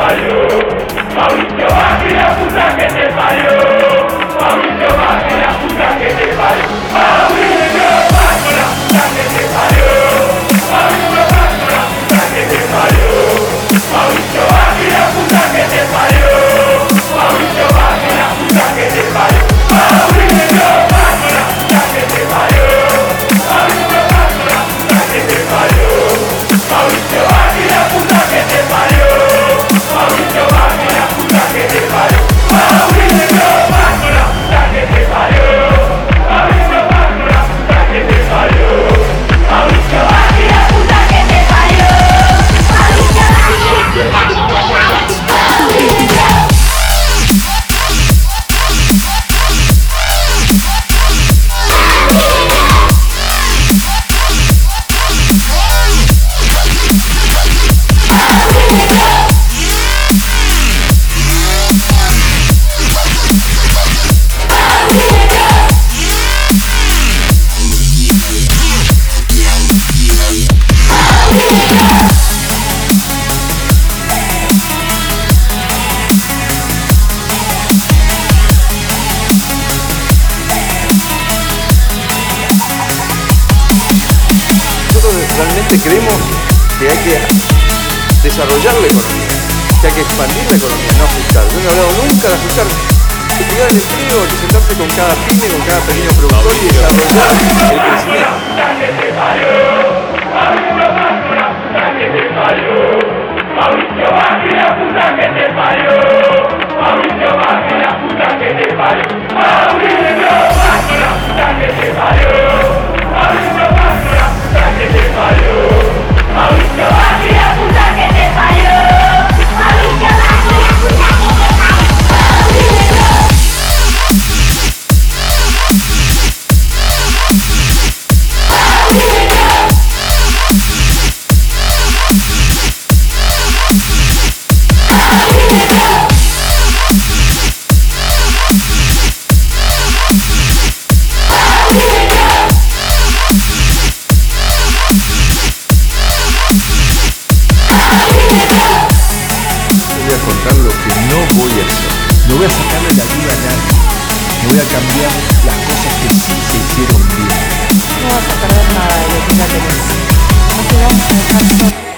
Realmente creemos que hay que desarrollar la economía, que hay que expandir la economía, no ajustar. Yo no he hablado nunca de ajustar. De cuidar el empleo, de sentarse con cada pyme, con cada pequeño productor y desarrollar el contar lo que no voy a hacer. No voy a sacarle la ayuda a nadie. No voy a cambiar las cosas que sí se hicieron bien. No vas a perder nada de lo que ya tenés. No te vas a dejar solo.